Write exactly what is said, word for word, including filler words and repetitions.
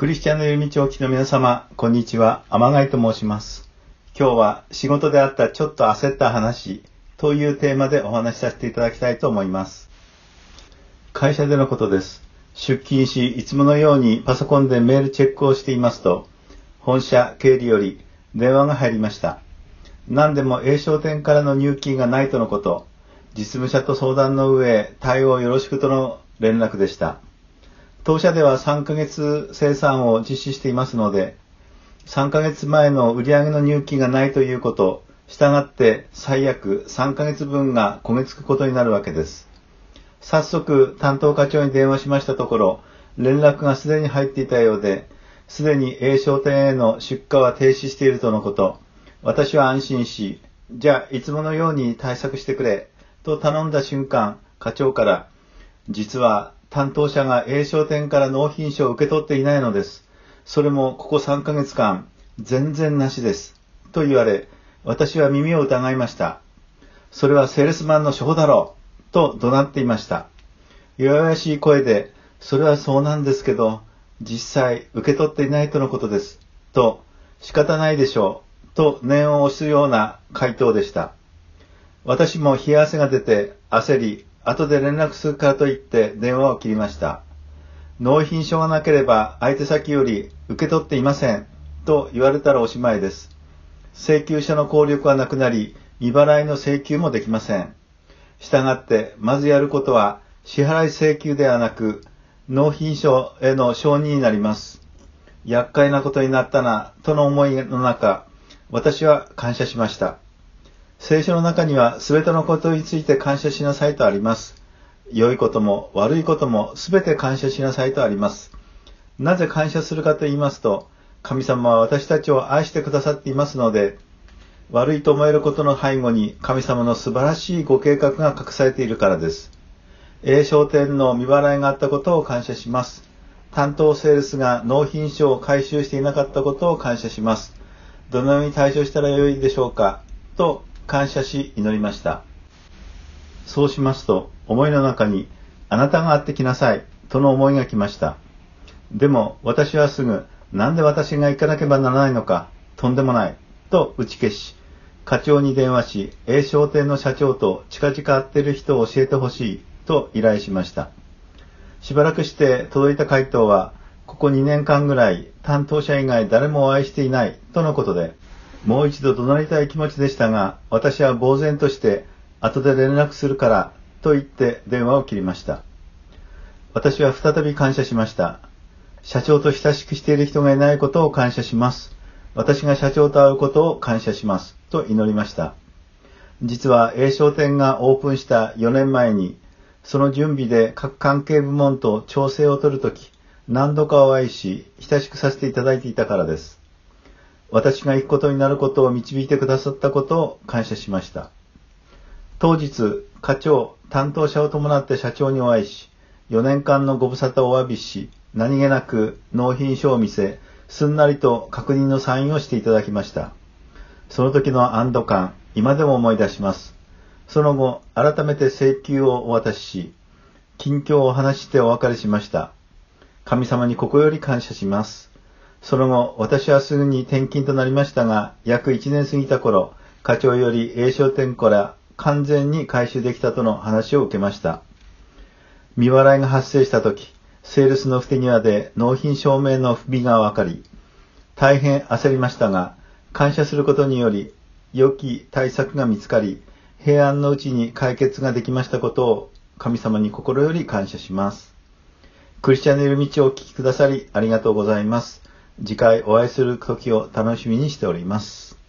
クリスチャンのゆる道をお聞きの皆様、こんにちは。天貝と申します。今日は仕事であったちょっと焦った話というテーマでお話しさせていただきたいと思います。会社でのことです。出勤し、いつものようにパソコンでメールチェックをしていますと、本社経理より電話が入りました。何でも A 商店からの入金がないとのこと、実務者と相談の上、対応よろしくとの連絡でした。当社ではさんかげつ生産を実施していますので、さんかげつまえの売上の入金がないということ、したがって最悪さんかげつぶんが焦げつくことになるわけです。早速担当課長に電話しましたところ、連絡がすでに入っていたようで、すでに A 商店への出荷は停止しているとのこと。私は安心し、じゃあいつものように対策してくれ、と頼んだ瞬間、課長から、実は担当者が A 商店から納品書を受け取っていないのです。それもここさんかげつかん、全然なしです。と言われ、私は耳を疑いました。それはセールスマンの処方だろう、と怒鳴っていました。弱々しい声で、それはそうなんですけど、実際受け取っていないとのことです。と、仕方ないでしょう、と念を押すような回答でした。私も冷や汗が出て焦り、後で連絡するからと言って電話を切りました。納品書がなければ相手先より受け取っていませんと言われたらおしまいです。請求書の効力はなくなり、未払いの請求もできません。したがってまずやることは支払い請求ではなく納品書への承認になります。厄介なことになったなとの思いの中、私は感謝しました。聖書の中にはすべてのことについて感謝しなさいとあります。良いことも悪いこともすべて感謝しなさいとあります。なぜ感謝するかと言いますと、神様は私たちを愛してくださっていますので、悪いと思えることの背後に神様の素晴らしいご計画が隠されているからです。A 商店の未払いがあったことを感謝します。担当セールスが納品書を回収していなかったことを感謝します。どのように対処したらよいでしょうか、と感謝し祈りました。そうしますと、思いの中に、あなたが会ってきなさい、との思いが来ました。でも、私はすぐ、なんで私が行かなければならないのか、とんでもない、と打ち消し、課長に電話し、A 商店の社長と近々会っている人を教えてほしい、と依頼しました。しばらくして届いた回答は、ここにねんかんぐらい、担当者以外誰もお会いしていない、とのことで、もう一度怒鳴りたい気持ちでしたが、私は呆然として、後で連絡するから、と言って電話を切りました。私は再び感謝しました。社長と親しくしている人がいないことを感謝します。私が社長と会うことを感謝します。と祈りました。実は A 商店がオープンしたよねんまえに、その準備で各関係部門と調整を取るとき、何度かお会いし、親しくさせていただいていたからです。私が行くことになることを導いてくださったことを感謝しました。当日、課長、担当者を伴って社長にお会いし、よねんかんのご無沙汰をお詫びし、何気なく納品書を見せ、すんなりと確認のサインをしていただきました。その時の安堵感、今でも思い出します。その後、改めて請求をお渡しし、近況をお話ししてお別れしました。神様に心より感謝します。その後、私はすぐに転勤となりましたが、約いちねん過ぎた頃、課長より A 商店から完全に回収できたとの話を受けました。未払いが発生したとき、セールスの不手際で納品証明の不備が分かり、大変焦りましたが、感謝することにより、良き対策が見つかり、平安のうちに解決ができましたことを神様に心より感謝します。クリスチャンのいる道をお聞きくださりありがとうございます。次回お会いする時を楽しみにしております。